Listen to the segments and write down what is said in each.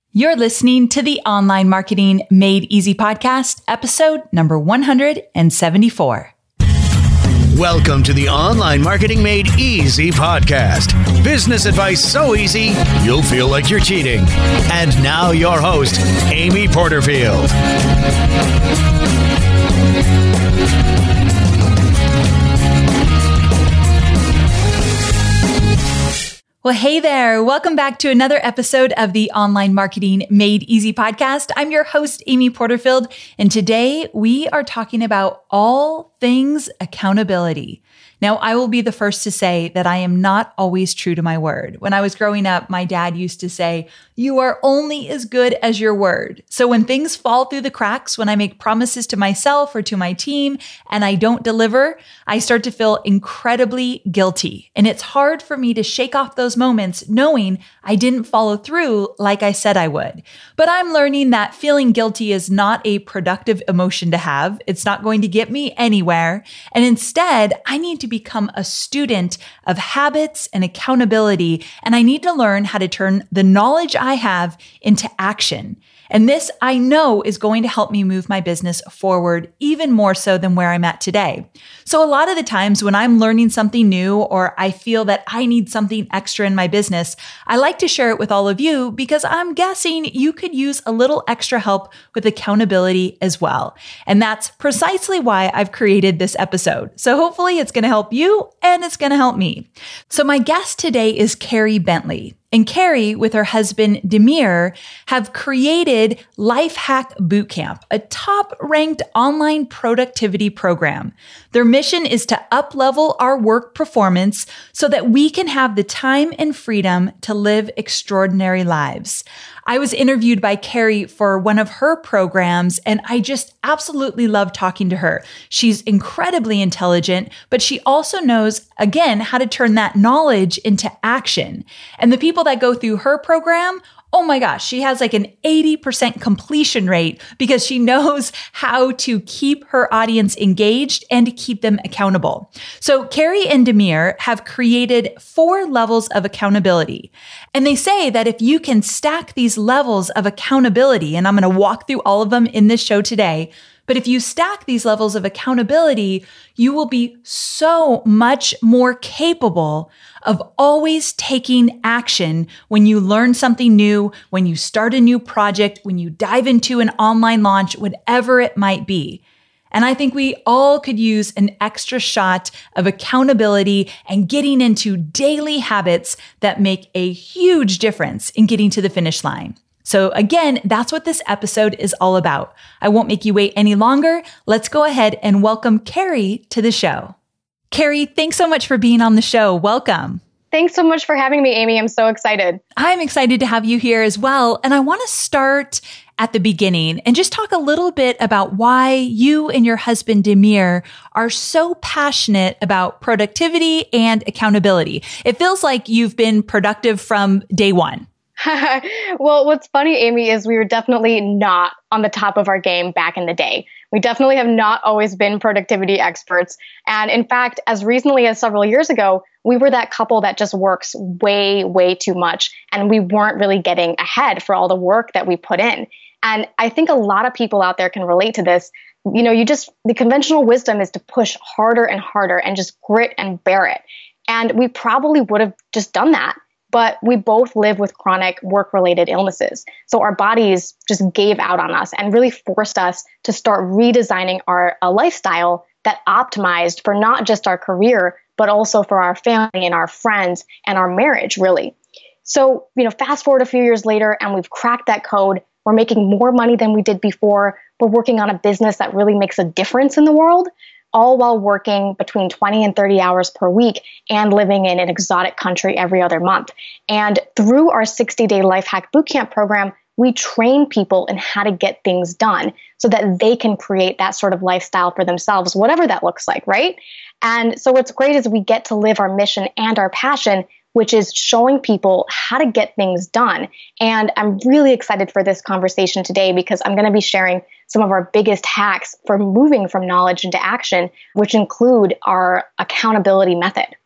You're listening to the Online Marketing Made Easy podcast, episode number 174. Welcome to the Online Marketing Made Easy podcast. Business advice so easy, you'll feel like you're cheating. And now your host, Amy Porterfield. Well, hey there. Welcome back to another episode of the Online Marketing Made Easy podcast. I'm your host, Amy Porterfield, and today we are talking about all things accountability. Now, I will be the first to say that I am not always true to my word. When I was growing up, my dad used to say, "You are only as good as your word." So when things fall through the cracks, when I make promises to myself or to my team and I don't deliver, I start to feel incredibly guilty. And it's hard for me to shake off those moments knowing I didn't follow through like I said I would. But I'm learning that feeling guilty is not a productive emotion to have. It's not going to get me anywhere. And instead, I need to become a student of habits and accountability. And I need to learn how to turn the knowledge I have into action. And this, I know, is going to help me move my business forward even more so than where I'm at today. So a lot of the times when I'm learning something new or I feel that I need something extra in my business, I like to share it with all of you because I'm guessing you could use a little extra help with accountability as well. And that's precisely why I've created this episode. So hopefully it's going to help you and it's going to help me. So my guest today is Carrie Bentley. And Carrie, with her husband, Demir, have created Life Hack Bootcamp, a top-ranked online productivity program. Their mission is to up-level our work performance so that we can have the time and freedom to live extraordinary lives. I was interviewed by Carrie for one of her programs, and I just absolutely love talking to her. She's incredibly intelligent, but she also knows, again, how to turn that knowledge into action. And the people that go through her program, oh my gosh, she has like an 80% completion rate because she knows how to keep her audience engaged and to keep them accountable. So Carrie and Demir have created 4 levels of accountability. And they say that if you can stack these levels of accountability, and I'm going to walk through all of them in this show today, but if you stack these levels of accountability, you will be so much more capable of always taking action when you learn something new, when you start a new project, when you dive into an online launch, whatever it might be. And I think we all could use an extra shot of accountability and getting into daily habits that make a huge difference in getting to the finish line. So again, that's what this episode is all about. I won't make you wait any longer. Let's go ahead and welcome Carrie to the show. Carrie, thanks so much for being on the show. Welcome. Thanks so much for having me, Amy. I'm so excited. I'm excited to have you here as well. And I want to start at the beginning and just talk a little bit about why you and your husband, Demir, are so passionate about productivity and accountability. It feels like you've been productive from day one. Well, what's funny, Amy, is we were definitely not on the top of our game back in the day. We definitely have not always been productivity experts. And in fact, as recently as several years ago, we were that couple that just works way, way too much. And we weren't really getting ahead for all the work that we put in. And I think a lot of people out there can relate to this. You know, the conventional wisdom is to push harder and harder and just grit and bear it. And we probably would have just done that. But we both live with chronic work-related illnesses. So our bodies just gave out on us and really forced us to start redesigning a lifestyle that optimized for not just our career, but also for our family and our friends and our marriage, really. So, fast forward a few years later and we've cracked that code. We're making more money than we did before. We're working on a business that really makes a difference in the world, all while working between 20 and 30 hours per week and living in an exotic country every other month. And through our 60-day Life Hack Bootcamp program, we train people in how to get things done so that they can create that sort of lifestyle for themselves, whatever that looks like, right? And so what's great is we get to live our mission and our passion, which is showing people how to get things done. And I'm really excited for this conversation today because I'm going to be sharing some of our biggest hacks for moving from knowledge into action, which include our accountability method.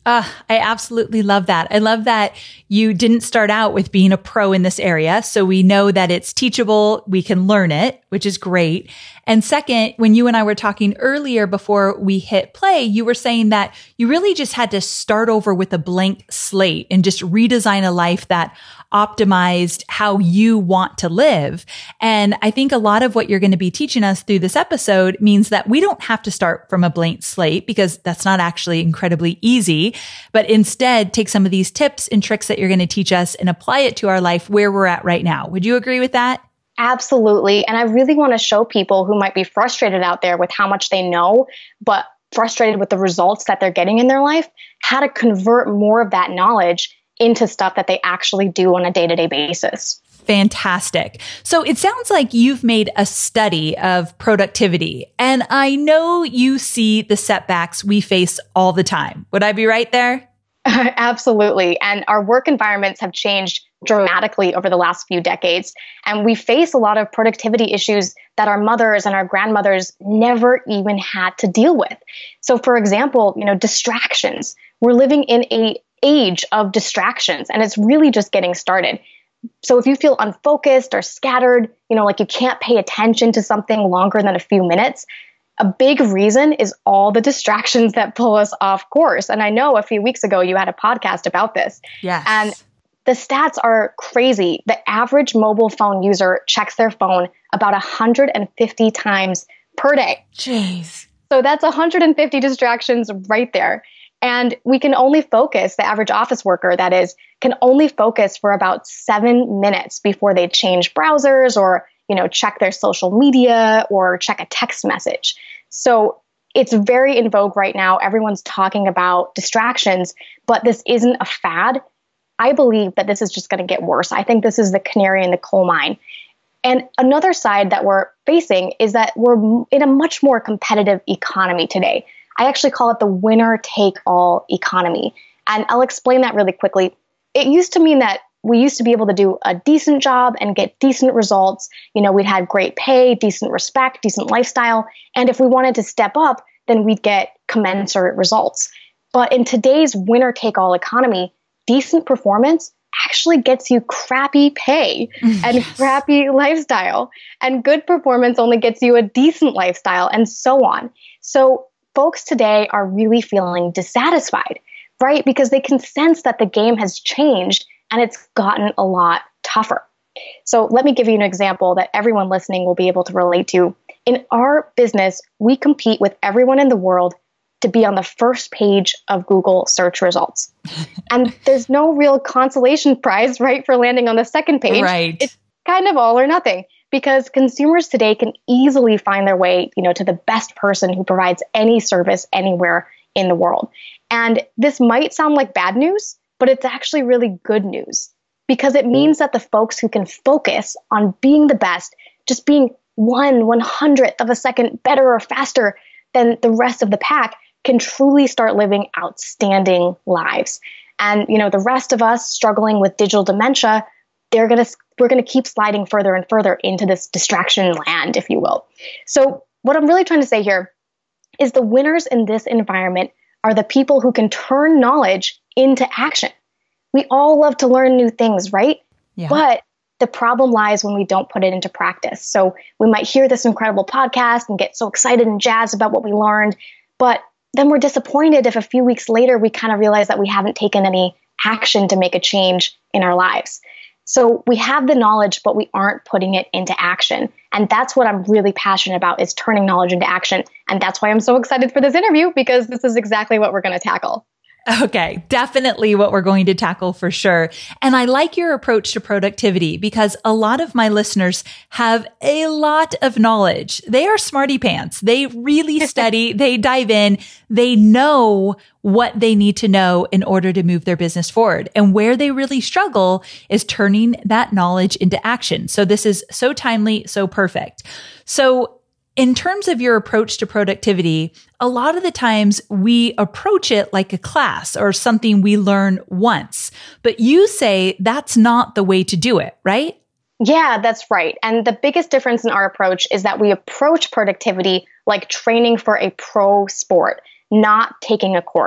I absolutely love that. I love that you didn't start out with being a pro in this area. So we know that it's teachable. We can learn it, which is great. And second, when you and I were talking earlier before we hit play, you were saying that you really just had to start over with a blank slate and just redesign a life that optimized how you want to live. And I think a lot of what you're going to be teaching us through this episode means that we don't have to start from a blank slate, because that's not actually incredibly easy, but instead take some of these tips and tricks that you're going to teach us and apply it to our life where we're at right now. Would you agree with that? Absolutely. And I really want to show people who might be frustrated out there with how much they know, but frustrated with the results that they're getting in their life, how to convert more of that knowledge into stuff that they actually do on a day-to-day basis. Fantastic. So it sounds like you've made a study of productivity, and I know you see the setbacks we face all the time. Would I be right there? Absolutely. And our work environments have changed dramatically over the last few decades. And we face a lot of productivity issues that our mothers and our grandmothers never even had to deal with. So for example, distractions. We're living in an age of distractions, and it's really just getting started. So if you feel unfocused or scattered, like you can't pay attention to something longer than a few minutes, a big reason is all the distractions that pull us off course. And I know a few weeks ago you had a podcast about this. Yes. And the stats are crazy. The average mobile phone user checks their phone about 150 times per day. Jeez. So that's 150 distractions right there. And we can only focus, the average office worker, that is, can only focus for about 7 minutes before they change browsers or, check their social media or check a text message. So it's very in vogue right now. Everyone's talking about distractions, but this isn't a fad. I believe that this is just going to get worse. I think this is the canary in the coal mine. And another side that we're facing is that we're in a much more competitive economy today. I actually call it the winner-take-all economy. And I'll explain that really quickly. It used to mean that we used to be able to do a decent job and get decent results. We'd had great pay, decent respect, decent lifestyle. And if we wanted to step up, then we'd get commensurate results. But in today's winner-take-all economy, decent performance actually gets you crappy pay and crappy lifestyle. And good performance only gets you a decent lifestyle, and so on. So folks today are really feeling dissatisfied, right? Because they can sense that the game has changed and it's gotten a lot tougher. So let me give you an example that everyone listening will be able to relate to. In our business, we compete with everyone in the world to be on the first page of Google search results. And there's no real consolation prize, right, for landing on the second page. Right. It's kind of all or nothing, because consumers today can easily find their way, to the best person who provides any service anywhere in the world. And this might sound like bad news, but it's actually really good news, because it means that the folks who can focus on being the best, just being 1/100th of a second better or faster than the rest of the pack, can truly start living outstanding lives. And, the rest of us struggling with digital dementia, we're going to keep sliding further and further into this distraction land, if you will. So what I'm really trying to say here is the winners in this environment are the people who can turn knowledge into action. We all love to learn new things, right? Yeah. But the problem lies when we don't put it into practice. So we might hear this incredible podcast and get so excited and jazzed about what we learned, but then we're disappointed if a few weeks later we kind of realize that we haven't taken any action to make a change in our lives. So we have the knowledge, but we aren't putting it into action. And that's what I'm really passionate about, is turning knowledge into action. And that's why I'm so excited for this interview, because this is exactly what we're going to tackle. Okay, definitely what we're going to tackle for sure. And I like your approach to productivity, because a lot of my listeners have a lot of knowledge. They are smarty pants. They really study, they dive in, they know what they need to know in order to move their business forward. And where they really struggle is turning that knowledge into action. So this is so timely, so perfect. So in terms of your approach to productivity, a lot of the times we approach it like a class or something we learn once, but you say that's not the way to do it, right? Yeah, that's right. And the biggest difference in our approach is that we approach productivity like training for a pro sport, not taking a course.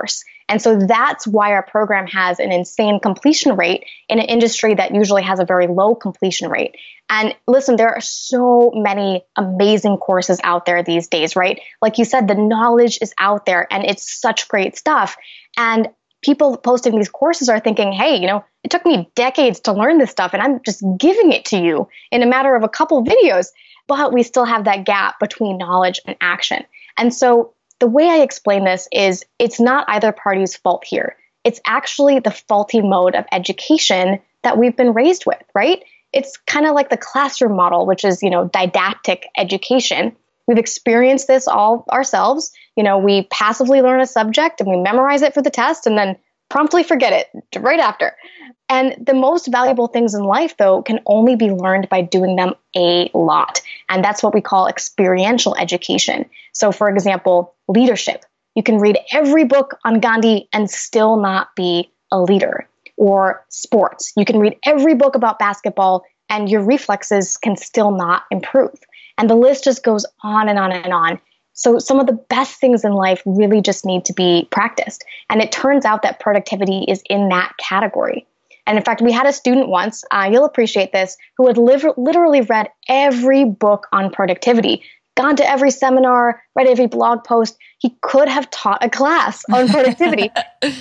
And so that's why our program has an insane completion rate in an industry that usually has a very low completion rate. And listen, there are so many amazing courses out there these days, right? Like you said, the knowledge is out there and it's such great stuff. And people posting these courses are thinking, hey, it took me decades to learn this stuff and I'm just giving it to you in a matter of a couple videos. But we still have that gap between knowledge and action. And so the way I explain this is it's not either party's fault here. It's actually the faulty mode of education that we've been raised with, right? It's kind of like the classroom model, which is, didactic education. We've experienced this all ourselves. We passively learn a subject and we memorize it for the test and then promptly forget it right after. And the most valuable things in life, though, can only be learned by doing them a lot. And that's what we call experiential education. So, for example, leadership. You can read every book on Gandhi and still not be a leader. Or sports. You can read every book about basketball and your reflexes can still not improve. And the list just goes on and on and on. So some of the best things in life really just need to be practiced. And it turns out that productivity is in that category. And in fact, we had a student once, you'll appreciate this, who had literally read every book on productivity, gone to every seminar, read every blog post. He could have taught a class on productivity,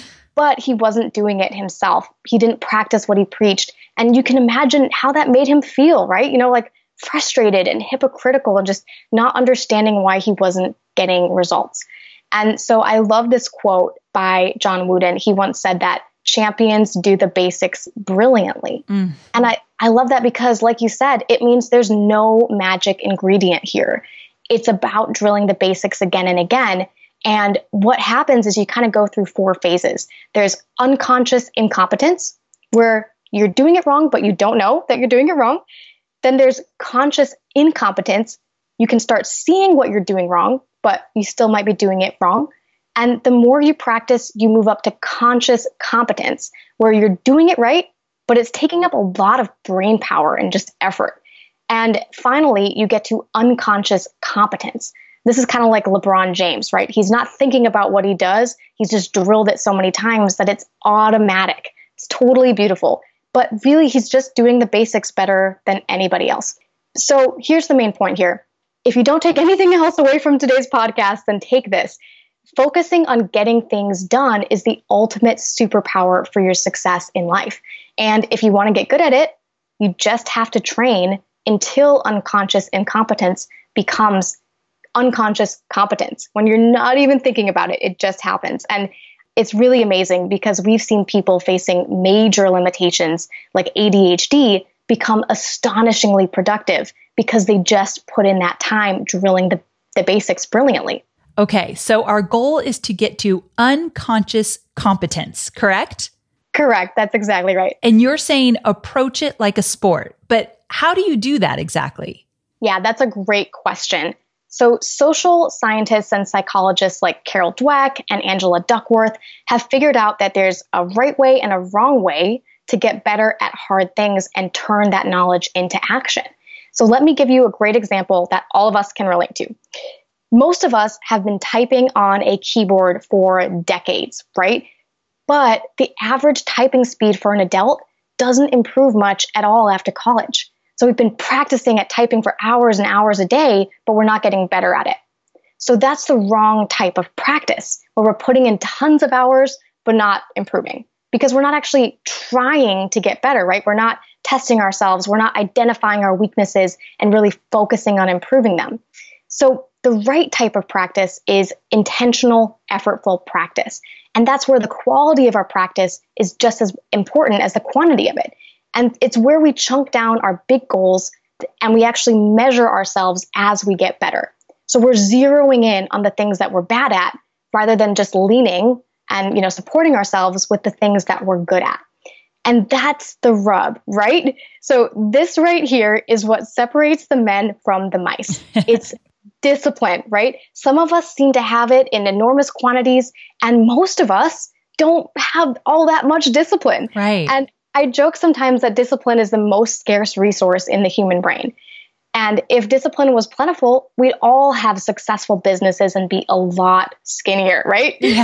but he wasn't doing it himself. He didn't practice what he preached. And you can imagine how that made him feel, right? Like frustrated and hypocritical and just not understanding why he wasn't getting results. And so I love this quote by John Wooden. He once said that champions do the basics brilliantly. And I love that because, like you said, it means there's no magic ingredient here. It's about drilling the basics again and again. And what happens is you kind of go through 4 phases. There's unconscious incompetence, where you're doing it wrong, but you don't know that you're doing it wrong. Then there's conscious incompetence. You can start seeing what you're doing wrong, but you still might be doing it wrong. And the more you practice, you move up to conscious competence, where you're doing it right, but it's taking up a lot of brain power and just effort. And finally, you get to unconscious competence. This is kind of like LeBron James, right? He's not thinking about what he does. He's just drilled it so many times that it's automatic. It's totally beautiful. But really, he's just doing the basics better than anybody else. So here's the main point here. If you don't take anything else away from today's podcast, then take this. Focusing on getting things done is the ultimate superpower for your success in life. And if you want to get good at it, you just have to train until unconscious incompetence becomes unconscious competence. When you're not even thinking about it, it just happens. And it's really amazing because we've seen people facing major limitations like ADHD become astonishingly productive because they just put in that time drilling the basics brilliantly. Okay, so our goal is to get to unconscious competence, correct? Correct. That's exactly right. And you're saying approach it like a sport, but how do you do that exactly? Yeah, that's a great question. So social scientists and psychologists like Carol Dweck and Angela Duckworth have figured out that there's a right way and a wrong way to get better at hard things and turn that knowledge into action. So let me give you a great example that all of us can relate to. Most of us have been typing on a keyboard for decades, right? But the average typing speed for an adult doesn't improve much at all after college. So we've been practicing at typing for hours and hours a day, but we're not getting better at it. So that's the wrong type of practice, where we're putting in tons of hours, but not improving, because we're not actually trying to get better, right? We're not testing ourselves. We're not identifying our weaknesses and really focusing on improving them. So the right type of practice is intentional, effortful practice. And that's where the quality of our practice is just as important as the quantity of it. And it's where we chunk down our big goals and we actually measure ourselves as we get better. So we're zeroing in on the things that we're bad at rather than just leaning and, supporting ourselves with the things that we're good at. And that's the rub, right? So this right here is what separates the men from the mice. It's discipline, right? Some of us seem to have it in enormous quantities, and most of us don't have all that much discipline. Right. And I joke sometimes that discipline is the most scarce resource in the human brain. And if discipline was plentiful, we'd all have successful businesses and be a lot skinnier, right? Yes.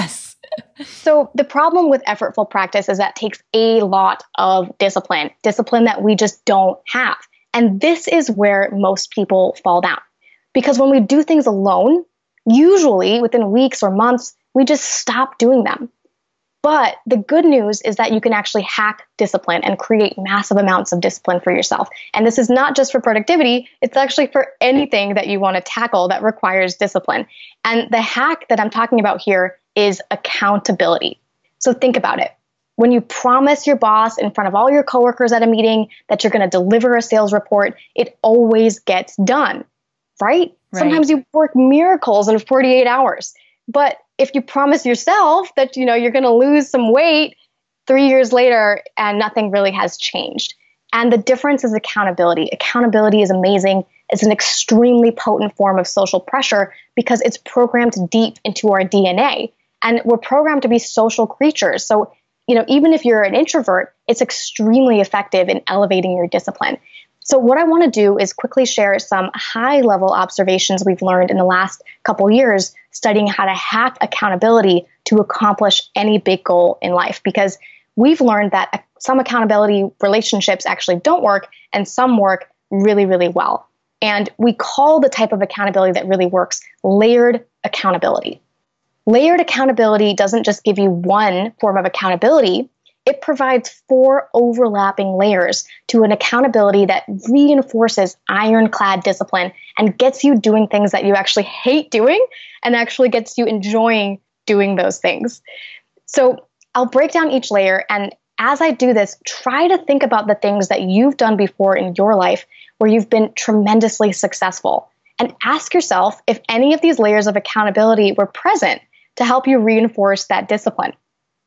So the problem with effortful practice is that it takes a lot of discipline that we just don't have. And this is where most people fall down. Because when we do things alone, usually within weeks or months, we just stop doing them. But the good news is that you can actually hack discipline and create massive amounts of discipline for yourself. And this is not just for productivity, it's actually for anything that you want to tackle that requires discipline. And the hack that I'm talking about here is accountability. So think about it. When you promise your boss in front of all your coworkers at a meeting that you're going to deliver a sales report, it always gets done, right? Sometimes you work miracles in 48 hours. But if you promise yourself that, you're going to lose some weight 3 years later and nothing really has changed. And the difference is accountability. Accountability is amazing. It's an extremely potent form of social pressure because it's programmed deep into our DNA. And we're programmed to be social creatures. So, even if you're an introvert, it's extremely effective in elevating your discipline. So what I want to do is quickly share some high-level observations we've learned in the last couple years studying how to hack accountability to accomplish any big goal in life. Because we've learned that some accountability relationships actually don't work and some work really, really well. And we call the type of accountability that really works layered accountability. Layered accountability doesn't just give you one form of accountability. It provides 4 overlapping layers to an accountability that reinforces ironclad discipline and gets you doing things that you actually hate doing and actually gets you enjoying doing those things. So I'll break down each layer, and as I do this, try to think about the things that you've done before in your life where you've been tremendously successful, and ask yourself if any of these layers of accountability were present to help you reinforce that discipline.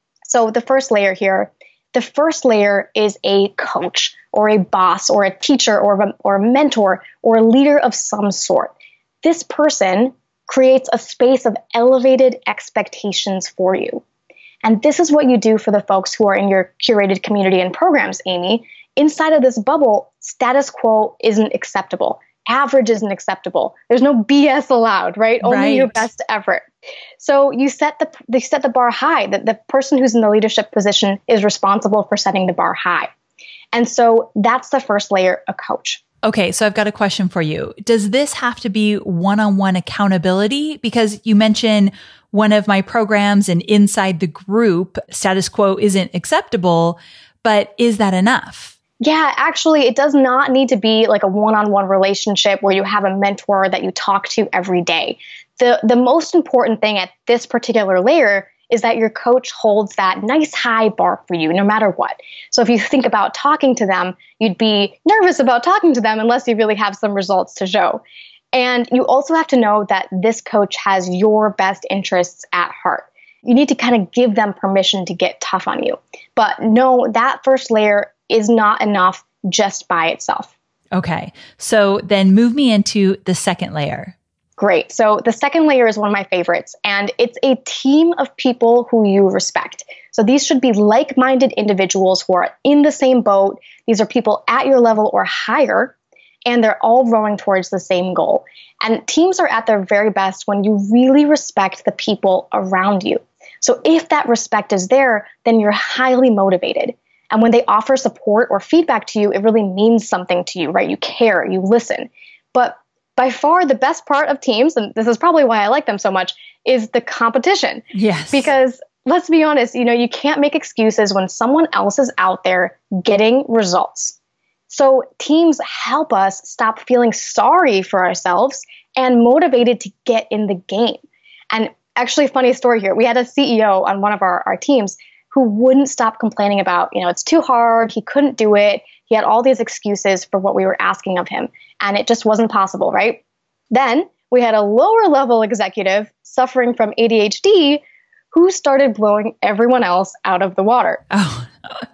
So the first layer here, the first layer is a coach or a boss or a teacher or a mentor or a leader of some sort. This person creates a space of elevated expectations for you. And this is what you do for the folks who are in your curated community and programs, Amy. Inside of this bubble, status quo isn't acceptable. Average isn't acceptable. There's no BS allowed, right? Only your best effort. So they set the bar high. The person who's in the leadership position is responsible for setting the bar high. And so that's the first layer, a coach. Okay, so I've got a question for you. Does this have to be one-on-one accountability? Because you mentioned one of my programs and inside the group, status quo isn't acceptable, but is that enough? Yeah, actually, it does not need to be like a one-on-one relationship where you have a mentor that you talk to every day. The most important thing at this particular layer is that your coach holds that nice high bar for you no matter what. So if you think about talking to them, you'd be nervous about talking to them unless you really have some results to show. And you also have to know that this coach has your best interests at heart. You need to kind of give them permission to get tough on you. But no, that first layer is not enough just by itself. Okay. So then move me into the second layer. Great. So the second layer is one of my favorites, and it's a team of people who you respect. So these should be like-minded individuals who are in the same boat. These are people at your level or higher, and they're all rowing towards the same goal. And teams are at their very best when you really respect the people around you. So if that respect is there, then you're highly motivated. And when they offer support or feedback to you, it really means something to you, right? You care, you listen. But by far the best part of teams, and this is probably why I like them so much, is the competition. Yes. Because let's be honest, you can't make excuses when someone else is out there getting results. So teams help us stop feeling sorry for ourselves and motivated to get in the game. And actually, funny story here. We had a CEO on one of our teams who wouldn't stop complaining about, it's too hard, he couldn't do it. He had all these excuses for what we were asking of him, and it just wasn't possible, right? Then we had a lower level executive suffering from ADHD who started blowing everyone else out of the water. Oh.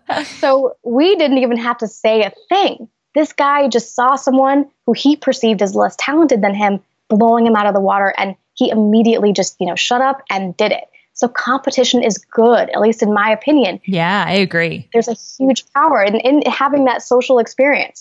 So we didn't even have to say a thing. This guy just saw someone who he perceived as less talented than him blowing him out of the water, and he immediately just, shut up and did it. So competition is good, at least in my opinion. Yeah, I agree. There's a huge power in having that social experience.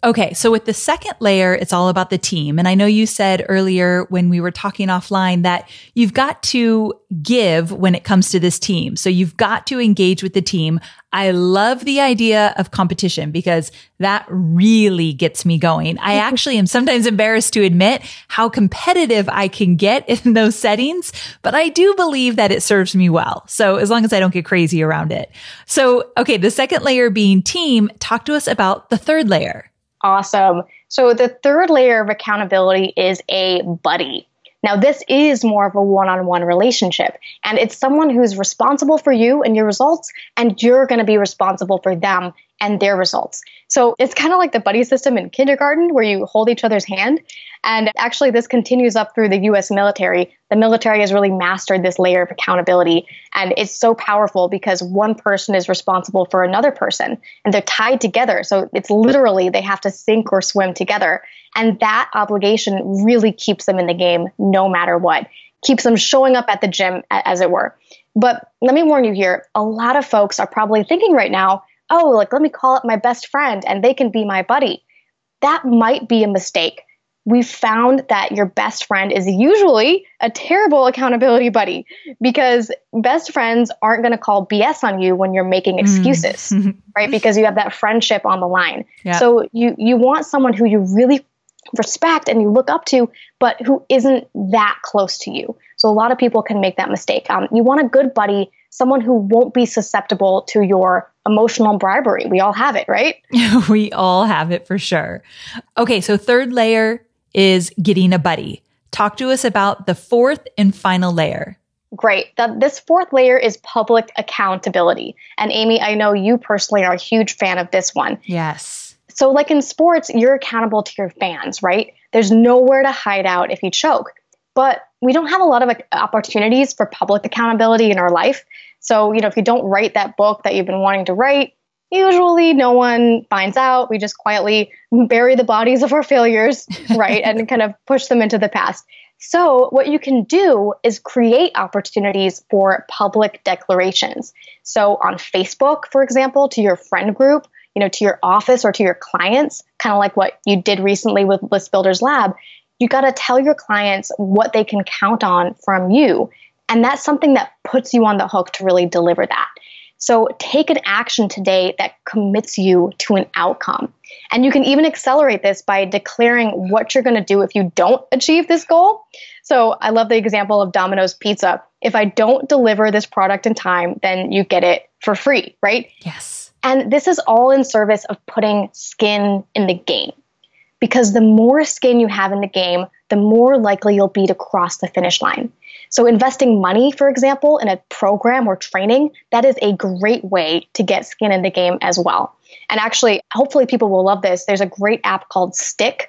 Okay, so with the second layer, it's all about the team. And I know you said earlier when we were talking offline that you've got to give when it comes to this team. So you've got to engage with the team. I love the idea of competition because that really gets me going. I actually am sometimes embarrassed to admit how competitive I can get in those settings, but I do believe that it serves me well. So as long as I don't get crazy around it. So, okay, the second layer being team, talk to us about the third layer. Awesome. So the third layer of accountability is a buddy. Now, this is more of a one-on-one relationship, and it's someone who's responsible for you and your results, and you're going to be responsible for them and their results. So it's kind of like the buddy system in kindergarten where you hold each other's hand. And actually, this continues up through the US military. The military has really mastered this layer of accountability. And it's so powerful because one person is responsible for another person and they're tied together. So it's literally they have to sink or swim together. And that obligation really keeps them in the game no matter what, keeps them showing up at the gym, as it were. But let me warn you here, a lot of folks are probably thinking right now, oh, like, let me call up my best friend and they can be my buddy. That might be a mistake. We've found that your best friend is usually a terrible accountability buddy because best friends aren't going to call BS on you when you're making excuses, right? Because you have that friendship on the line. Yeah. So you want someone who you really respect and you look up to, but who isn't that close to you. So a lot of people can make that mistake. You want a good buddy, someone who won't be susceptible to your emotional bribery. We all have it, right? We all have it for sure. Okay, so third layer is getting a buddy. Talk to us about the fourth and final layer. Great. This fourth layer is public accountability. And Amy, I know you personally are a huge fan of this one. Yes. So like in sports, you're accountable to your fans, right? There's nowhere to hide out if you choke. But we don't have a lot of opportunities for public accountability in our life. So, if you don't write that book that you've been wanting to write, usually no one finds out. We just quietly bury the bodies of our failures, right? And kind of push them into the past. So what you can do is create opportunities for public declarations. So on Facebook, for example, to your friend group, to your office or to your clients, kind of like what you did recently with List Builders Lab, you got to tell your clients what they can count on from you. And that's something that puts you on the hook to really deliver that. So take an action today that commits you to an outcome. And you can even accelerate this by declaring what you're going to do if you don't achieve this goal. So I love the example of Domino's Pizza. If I don't deliver this product in time, then you get it for free, right? Yes. And this is all in service of putting skin in the game. Because the more skin you have in the game, the more likely you'll be to cross the finish line. So investing money, for example, in a program or training, that is a great way to get skin in the game as well. And actually, hopefully people will love this. There's a great app called Stick,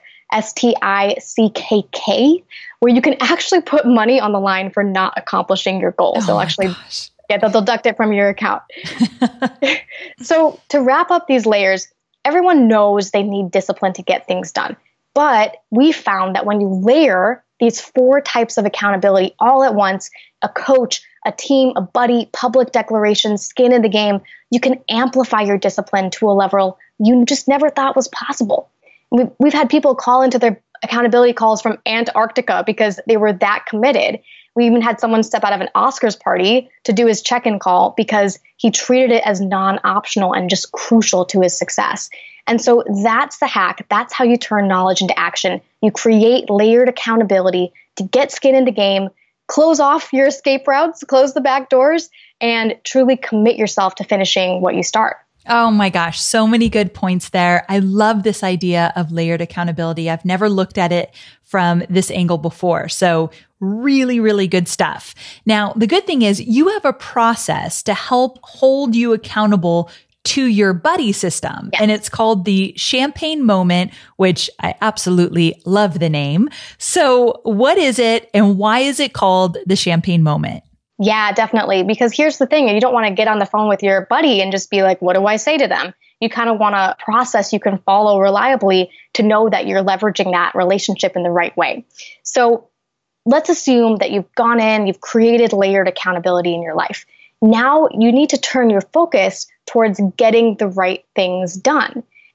STICKK, where you can actually put money on the line for not accomplishing your goals. They'll actually they'll deduct it from your account. So to wrap up these layers, everyone knows they need discipline to get things done. But we found that when you layer these 4 types of accountability all at once, a coach, a team, a buddy, public declarations, skin in the game, you can amplify your discipline to a level you just never thought was possible. We've had people call into their accountability calls from Antarctica because they were that committed. We even had someone step out of an Oscars party to do his check-in call because he treated it as non-optional and just crucial to his success. And so that's the hack. That's how you turn knowledge into action. You create layered accountability to get skin in the game, close off your escape routes, close the back doors, and truly commit yourself to finishing what you start. Oh my gosh, so many good points there. I love this idea of layered accountability. I've never looked at it from this angle before. So really, really good stuff. Now, the good thing is you have a process to help hold you accountable to your buddy system. Yes. And it's called the Champagne Moment, which I absolutely love the name. So what is it and why is it called the Champagne Moment? Yeah, definitely. Because here's the thing. You don't want to get on the phone with your buddy and just be like, what do I say to them? You kind of want a process you can follow reliably to know that you're leveraging that relationship in the right way. So let's assume that you've gone in, you've created layered accountability in your life. Now you need to turn your focus towards getting the right things done.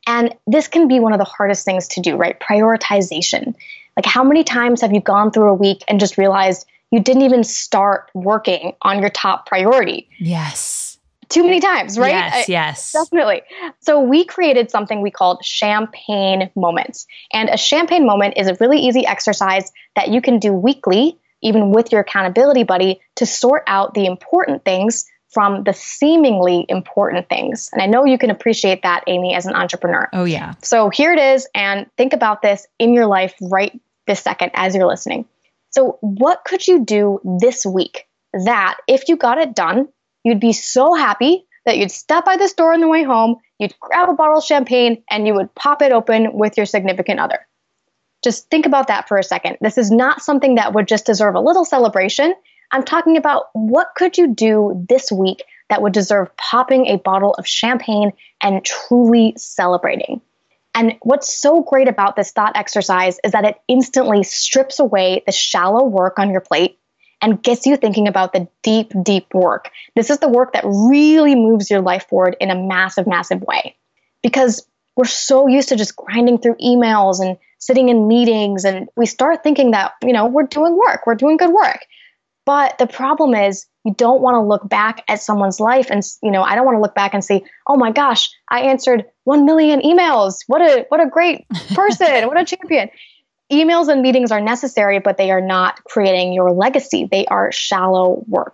And this can be one of the hardest things to do, right? Prioritization. Like, how many times have you gone through a week and just realized you didn't even start working on your top priority? Yes. Too many times, right? Yes. Definitely. So we created something we called champagne moments. And a champagne moment is a really easy exercise that you can do weekly, even with your accountability buddy, to sort out the important things from the seemingly important things. And I know you can appreciate that, Amy, as an entrepreneur. Oh, yeah. So here it is. And think about this in your life right this second as you're listening. So what could you do this week that if you got it done, you'd be so happy that you'd step by the store on the way home, you'd grab a bottle of champagne, and you would pop it open with your significant other? Just think about that for a second. This is not something that would just deserve a little celebration. I'm talking about what could you do this week that would deserve popping a bottle of champagne and truly celebrating. And what's so great about this thought exercise is that it instantly strips away the shallow work on your plate and gets you thinking about the deep, deep work. This is the work that really moves your life forward in a massive, massive way. Because we're so used to just grinding through emails and sitting in meetings, and we start thinking that, we're doing work, we're doing good work. But the problem is you don't want to look back at someone's life and, I don't want to look back and say, oh my gosh, I answered 1 million emails. What a great person. What a champion. Emails and meetings are necessary, but they are not creating your legacy. They are shallow work.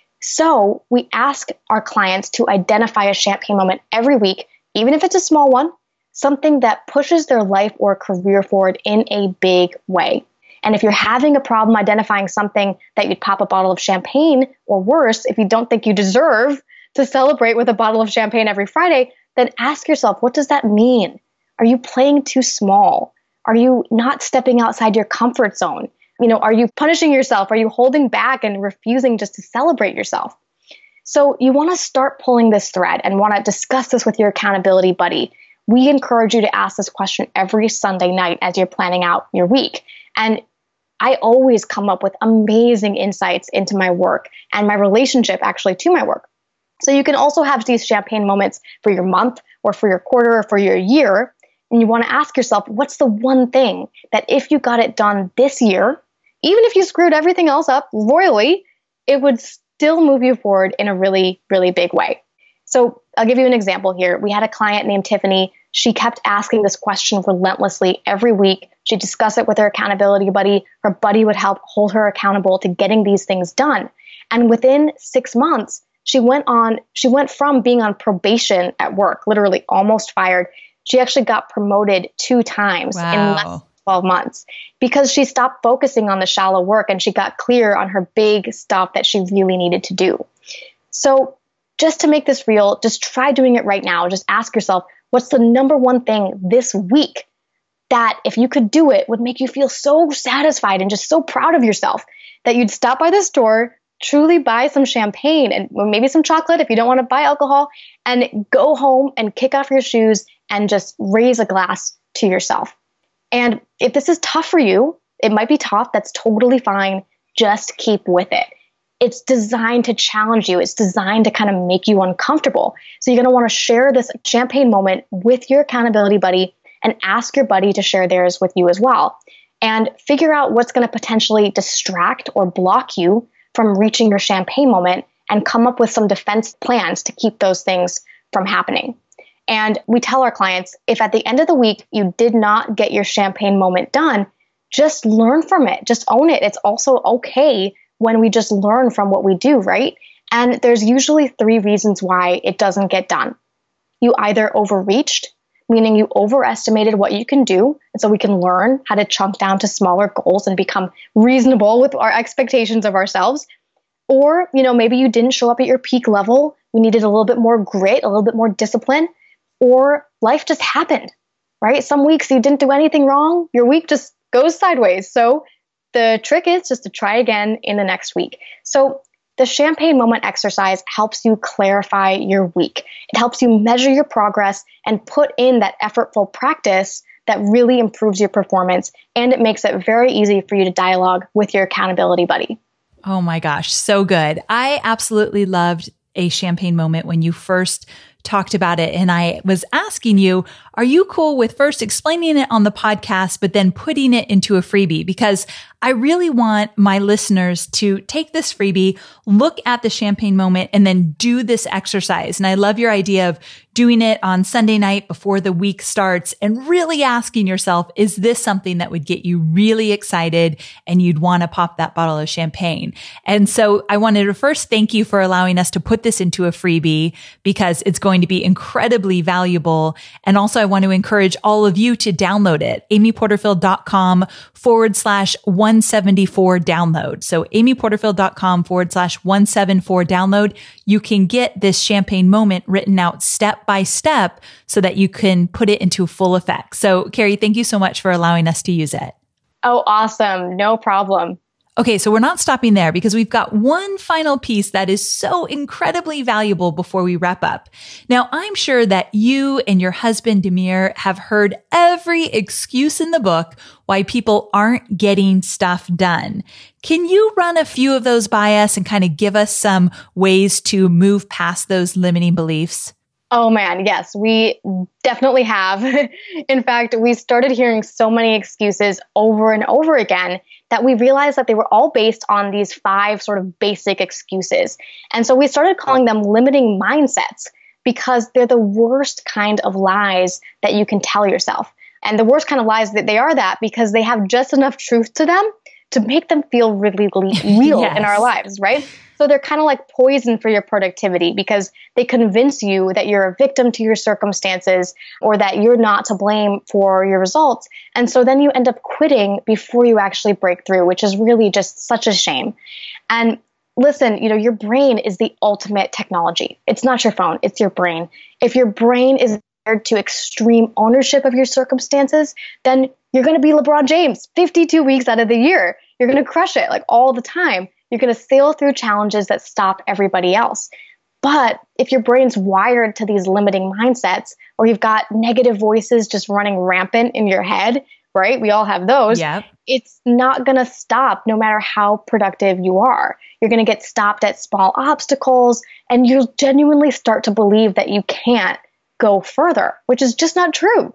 So we ask our clients to identify a champagne moment every week, even if it's a small one, something that pushes their life or career forward in a big way. And if you're having a problem identifying something that you'd pop a bottle of champagne, or worse, if you don't think you deserve to celebrate with a bottle of champagne every Friday, then ask yourself, what does that mean? Are you playing too small? Are you not stepping outside your comfort zone? Are you punishing yourself? Are you holding back and refusing just to celebrate yourself? So you want to start pulling this thread and want to discuss this with your accountability buddy. We encourage you to ask this question every Sunday night as you're planning out your week. And I always come up with amazing insights into my work and my relationship actually to my work. So you can also have these champagne moments for your month or for your quarter or for your year. And you want to ask yourself, what's the one thing that if you got it done this year, even if you screwed everything else up royally, it would still move you forward in a really, really big way. So I'll give you an example here. We had a client named Tiffany. She kept asking this question relentlessly every week. She'd discuss it with her accountability buddy. Her buddy would help hold her accountable to getting these things done. And within 6 months, she went from being on probation at work, literally almost fired. She actually got promoted 2 times in less than 12 months because she stopped focusing on the shallow work and she got clear on her big stuff that she really needed to do. So just to make this real, just try doing it right now. Just ask yourself, what's the number one thing this week that if you could do it would make you feel so satisfied and just so proud of yourself that you'd stop by the store, truly buy some champagne and maybe some chocolate if you don't want to buy alcohol, and go home and kick off your shoes and just raise a glass to yourself. And if this is tough for you, it might be tough. That's totally fine. Just keep with it. It's designed to challenge you. It's designed to kind of make you uncomfortable. So you're going to want to share this champagne moment with your accountability buddy and ask your buddy to share theirs with you as well. And figure out what's going to potentially distract or block you from reaching your champagne moment and come up with some defense plans to keep those things from happening. And we tell our clients, if at the end of the week you did not get your champagne moment done, just learn from it. Just own it. It's also okay when we just learn from what we do, right? And there's usually 3 reasons why it doesn't get done. You either overreached, meaning you overestimated what you can do. And so we can learn how to chunk down to smaller goals and become reasonable with our expectations of ourselves. Or, maybe you didn't show up at your peak level. You needed a little bit more grit, a little bit more discipline, or life just happened, right? Some weeks you didn't do anything wrong. Your week just goes sideways. So the trick is just to try again in the next week. So the champagne moment exercise helps you clarify your week. It helps you measure your progress and put in that effortful practice that really improves your performance. And it makes it very easy for you to dialogue with your accountability buddy. Oh my gosh, so good. I absolutely loved a champagne moment when you first talked about it. And I was asking you, are you cool with first explaining it on the podcast, but then putting it into a freebie? Because I really want my listeners to take this freebie, look at the champagne moment, and then do this exercise. And I love your idea of doing it on Sunday night before the week starts and really asking yourself, is this something that would get you really excited and you'd want to pop that bottle of champagne? And so I wanted to first thank you for allowing us to put this into a freebie because it's going to be incredibly valuable. And also I want to encourage all of you to download it. amyporterfield.com/174 download. So amyporterfield.com/174 download. You can get this champagne moment written out step by step so that you can put it into full effect. So Carrie, thank you so much for allowing us to use it. Oh, awesome. No problem. Okay, so we're not stopping there because we've got one final piece that is so incredibly valuable before we wrap up. Now, I'm sure that you and your husband, Demir, have heard every excuse in the book why people aren't getting stuff done. Can you run a few of those by us and kind of give us some ways to move past those limiting beliefs? Oh man, yes, we definitely have. In fact, we started hearing so many excuses over and over again that we realized that they were all based on these 5 sort of basic excuses. And so we started calling them limiting mindsets because they're the worst kind of lies that you can tell yourself. And the worst kind of lies that they are that because they have just enough truth to them to make them feel really real Yes. in our lives, right? So they're kind of like poison for your productivity because they convince you that you're a victim to your circumstances or that you're not to blame for your results. And so then you end up quitting before you actually break through, which is really just such a shame. And listen, your brain is the ultimate technology. It's not your phone, it's your brain. If your brain is to extreme ownership of your circumstances, then you're going to be LeBron James 52 weeks out of the year. You're going to crush it like all the time. You're going to sail through challenges that stop everybody else. But if your brain's wired to these limiting mindsets, or you've got negative voices just running rampant in your head, right? We all have those. Yep. It's not going to stop no matter how productive you are. You're going to get stopped at small obstacles, and you'll genuinely start to believe that you can't go further, which is just not true.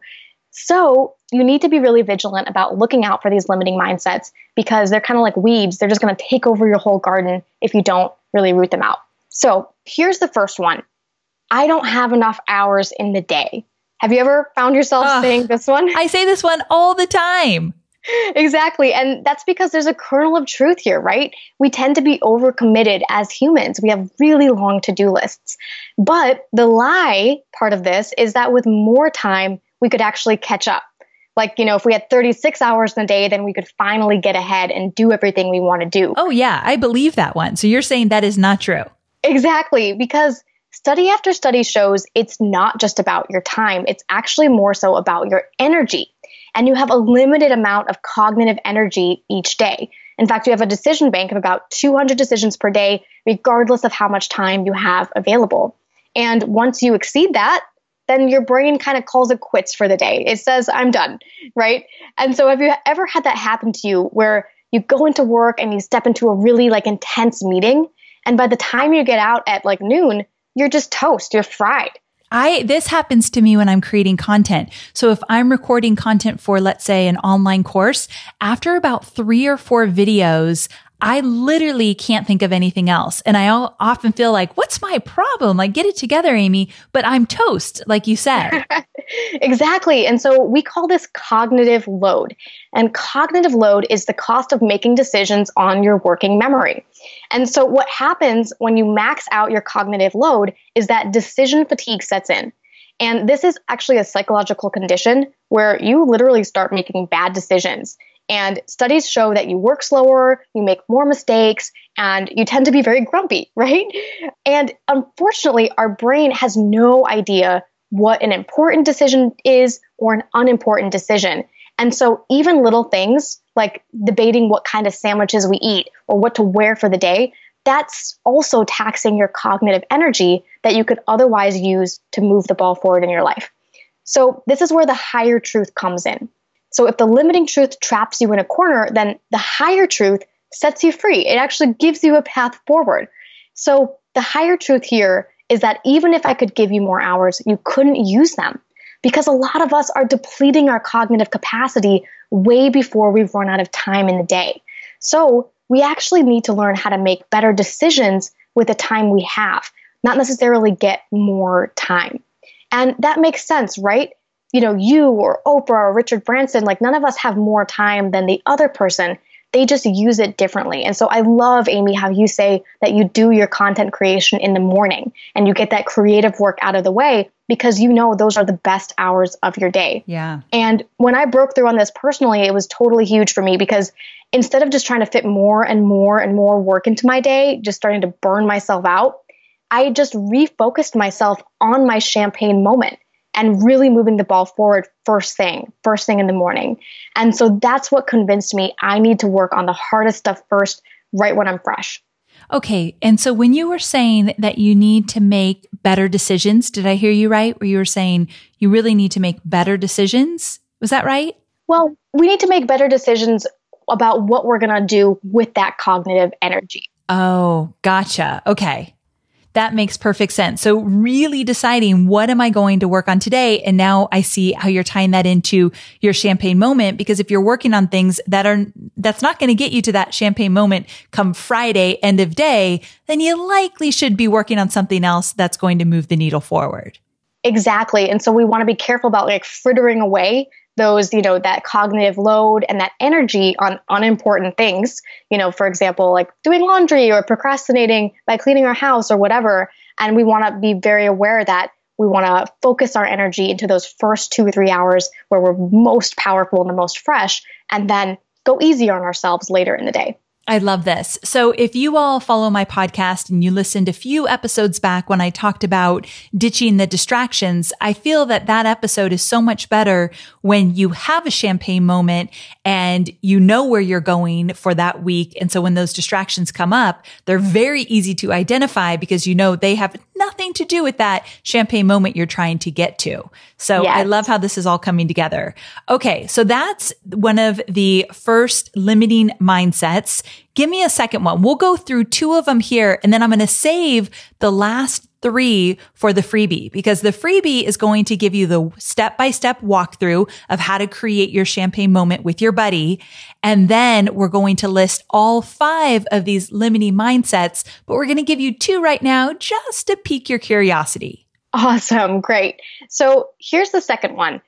So you need to be really vigilant about looking out for these limiting mindsets because they're kind of like weeds. They're just going to take over your whole garden if you don't really root them out. So here's the first one. I don't have enough hours in the day. Have you ever found yourself saying this one? I say this one all the time. Exactly. And that's because there's a kernel of truth here, right? We tend to be overcommitted as humans. We have really long to-do lists. But the lie part of this is that with more time, we could actually catch up. Like, if we had 36 hours in a day, then we could finally get ahead and do everything we want to do. Oh yeah, I believe that one. So you're saying that is not true. Exactly, because study after study shows it's not just about your time. It's actually more so about your energy. And you have a limited amount of cognitive energy each day. In fact, you have a decision bank of about 200 decisions per day, regardless of how much time you have available. And once you exceed that, then your brain kind of calls it quits for the day. It says, I'm done, right? And so have you ever had that happen to you where you go into work and you step into a really intense meeting, and by the time you get out at noon, you're just toast, you're fried. This happens to me when I'm creating content. So if I'm recording content for, let's say, an online course, after about 3 or 4 videos, I literally can't think of anything else. And I often feel like, what's my problem? Get it together, Amy. But I'm toast, like you said. Exactly. And so we call this cognitive load. And cognitive load is the cost of making decisions on your working memory. And so what happens when you max out your cognitive load is that decision fatigue sets in. And this is actually a psychological condition where you literally start making bad decisions. And studies show that you work slower, you make more mistakes, and you tend to be very grumpy, right? And unfortunately, our brain has no idea what an important decision is or an unimportant decision. And so even little things like debating what kind of sandwiches we eat or what to wear for the day, that's also taxing your cognitive energy that you could otherwise use to move the ball forward in your life. So this is where the higher truth comes in. So if the limiting truth traps you in a corner, then the higher truth sets you free. It actually gives you a path forward. So the higher truth here is that even if I could give you more hours, you couldn't use them. because a lot of us are depleting our cognitive capacity way before we've run out of time in the day. So we actually need to learn how to make better decisions with the time we have, not necessarily get more time. And that makes sense, right? You or Oprah or Richard Branson, like none of us have more time than the other person. They just use it differently. And so I love, Amy, how you say that you do your content creation in the morning and you get that creative work out of the way because those are the best hours of your day. Yeah. And when I broke through on this personally, it was totally huge for me because instead of just trying to fit more and more and more work into my day, just starting to burn myself out, I just refocused myself on my champagne moment and really moving the ball forward first thing in the morning. And so that's what convinced me I need to work on the hardest stuff first, right when I'm fresh. Okay. And so when you were saying that you need to make better decisions, did I hear you right? Where you were saying you really need to make better decisions? Was that right? Well, we need to make better decisions about what we're going to do with that cognitive energy. Oh, gotcha. Okay. That makes perfect sense. So really deciding what am I going to work on today? And now I see how you're tying that into your champagne moment, because if you're working on things that's not going to get you to that champagne moment come Friday, end of day, then you likely should be working on something else that's going to move the needle forward. Exactly. And so we want to be careful about frittering away those, that cognitive load and that energy on unimportant things, for example, like doing laundry or procrastinating by cleaning our house or whatever. And we want to be very aware that we want to focus our energy into those first 2 or 3 hours where we're most powerful and the most fresh, and then go easy on ourselves later in the day. I love this. So if you all follow my podcast and you listened a few episodes back when I talked about ditching the distractions, I feel that episode is so much better when you have a champagne moment and you know where you're going for that week. And so when those distractions come up, they're very easy to identify because they have nothing to do with that champagne moment you're trying to get to. So yes. I love how this is all coming together. Okay. So that's one of the first limiting mindsets. Give me a second one. We'll go through 2 of them here, and then I'm going to save the last 3 for the freebie, because the freebie is going to give you the step-by-step walkthrough of how to create your champagne moment with your buddy. And then we're going to list all 5 of these limiting mindsets, but we're going to give you 2 right now just to pique your curiosity. Awesome. Great. So here's the second one.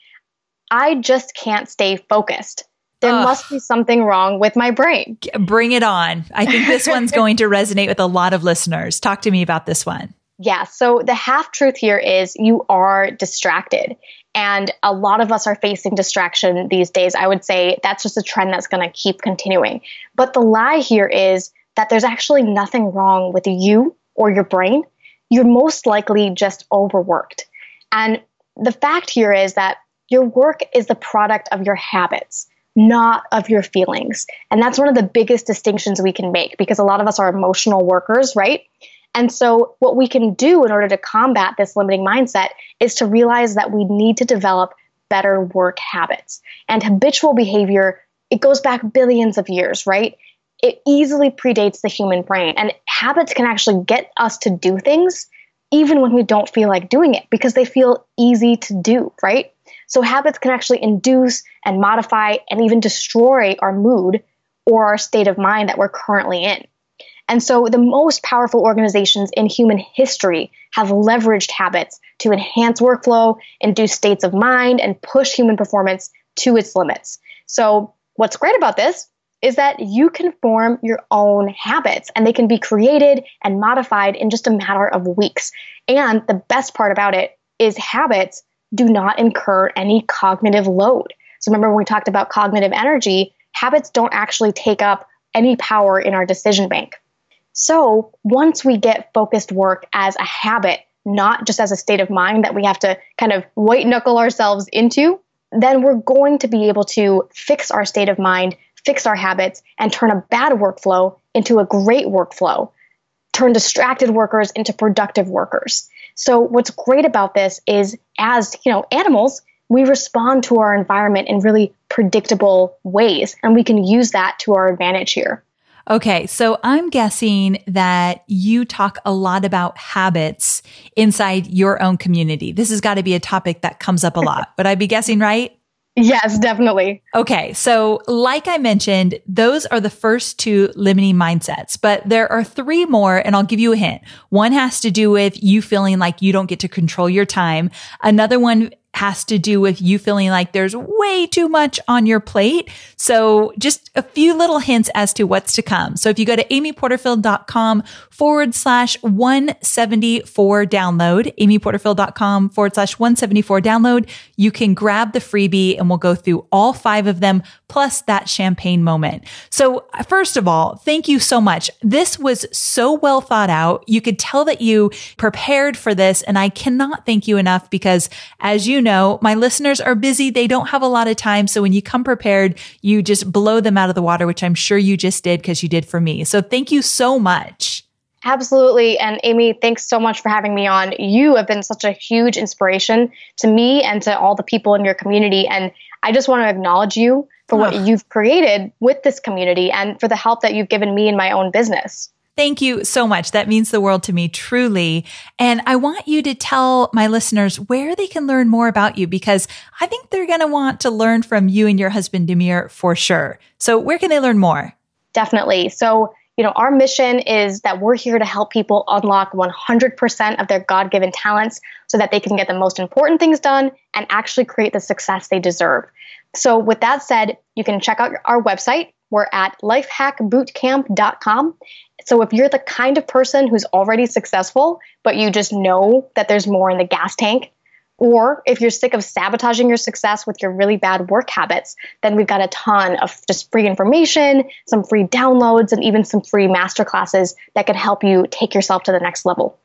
I just can't stay focused. There must be something wrong with my brain. Bring it on. I think this one's going to resonate with a lot of listeners. Talk to me about this one. Yeah. So the half truth here is you are distracted. And a lot of us are facing distraction these days. I would say that's just a trend that's going to keep continuing. But the lie here is that there's actually nothing wrong with you or your brain. You're most likely just overworked. And the fact here is that your work is the product of your habits, not of your feelings. And that's one of the biggest distinctions we can make, because a lot of us are emotional workers, right? And so what we can do in order to combat this limiting mindset is to realize that we need to develop better work habits. And habitual behavior, it goes back billions of years, right? It easily predates the human brain. And habits can actually get us to do things even when we don't feel like doing it, because they feel easy to do, right? So habits can actually induce and modify and even destroy our mood or our state of mind that we're currently in. And so the most powerful organizations in human history have leveraged habits to enhance workflow, induce states of mind, and push human performance to its limits. So what's great about this is that you can form your own habits, and they can be created and modified in just a matter of weeks. And the best part about it is habits do not incur any cognitive load. So remember when we talked about cognitive energy, habits don't actually take up any power in our decision bank. So once we get focused work as a habit, not just as a state of mind that we have to kind of white knuckle ourselves into, then we're going to be able to fix our state of mind, fix our habits, and turn a bad workflow into a great workflow, turn distracted workers into productive workers. So what's great about this is, as animals, we respond to our environment in really predictable ways, and we can use that to our advantage here. Okay, so I'm guessing that you talk a lot about habits inside your own community. This has got to be a topic that comes up a lot. Would I be guessing right? Yes, definitely. Okay, so like I mentioned, those are the first two limiting mindsets, but there are three more, and I'll give you a hint. One has to do with you feeling like you don't get to control your time. Another one has to do with you feeling like there's way too much on your plate. So just a few little hints as to what's to come. So if you go to amyporterfield.com/174 download, amyporterfield.com/174 download, you can grab the freebie and we'll go through all 5 of them plus that champagne moment. So first of all, thank you so much. This was so well thought out. You could tell that you prepared for this, and I cannot thank you enough because, as you know, my listeners are busy. They don't have a lot of time. So when you come prepared, you just blow them out of the water, which I'm sure you just did because you did for me. So thank you so much. Absolutely. And Amy, thanks so much for having me on. You have been such a huge inspiration to me and to all the people in your community. And I just want to acknowledge you for what you've created with this community and for the help that you've given me in my own business. Thank you so much. That means the world to me, truly. And I want you to tell my listeners where they can learn more about you, because I think they're going to want to learn from you and your husband, Demir, for sure. So where can they learn more? Definitely. So, our mission is that we're here to help people unlock 100% of their God-given talents so that they can get the most important things done and actually create the success they deserve. So with that said, you can check out our website. We're at lifehackbootcamp.com. So if you're the kind of person who's already successful, but you just know that there's more in the gas tank, or if you're sick of sabotaging your success with your really bad work habits, then we've got a ton of just free information, some free downloads, and even some free masterclasses that can help you take yourself to the next level.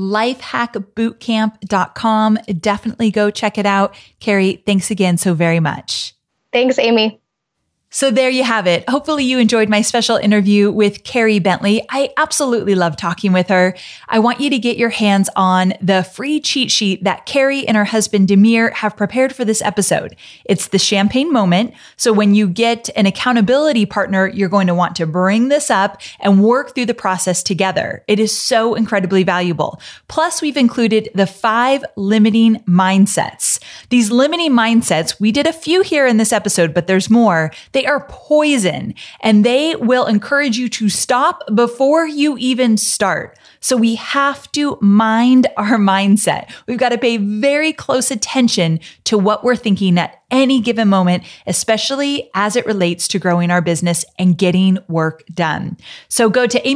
Lifehackbootcamp.com. Definitely go check it out. Carrie, thanks again so very much. Thanks, Amy. So there you have it. Hopefully you enjoyed my special interview with Carrie Bentley. I absolutely love talking with her. I want you to get your hands on the free cheat sheet that Carrie and her husband Demir have prepared for this episode. It's the champagne moment. So when you get an accountability partner, you're going to want to bring this up and work through the process together. It is so incredibly valuable. Plus, we've included the 5 limiting mindsets. These limiting mindsets, we did a few here in this episode, but there's more. They are poison, and they will encourage you to stop before you even start. So we have to mind our mindset. We've got to pay very close attention to what we're thinking at any given moment, especially as it relates to growing our business and getting work done. So go to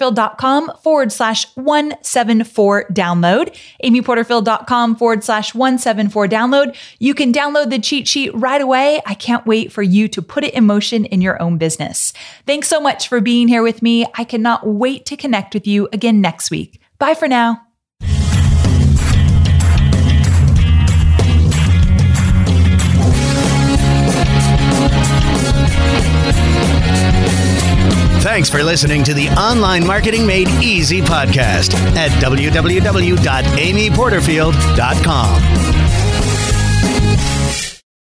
amyporterfield.com/174 download, amyporterfield.com/174 download. You can download the cheat sheet right away. I can't wait for you to put it in motion in your own business. Thanks so much for being here with me. I cannot wait to connect with you again next week. Bye for now. Thanks for listening to the Online Marketing Made Easy podcast at www.amyporterfield.com.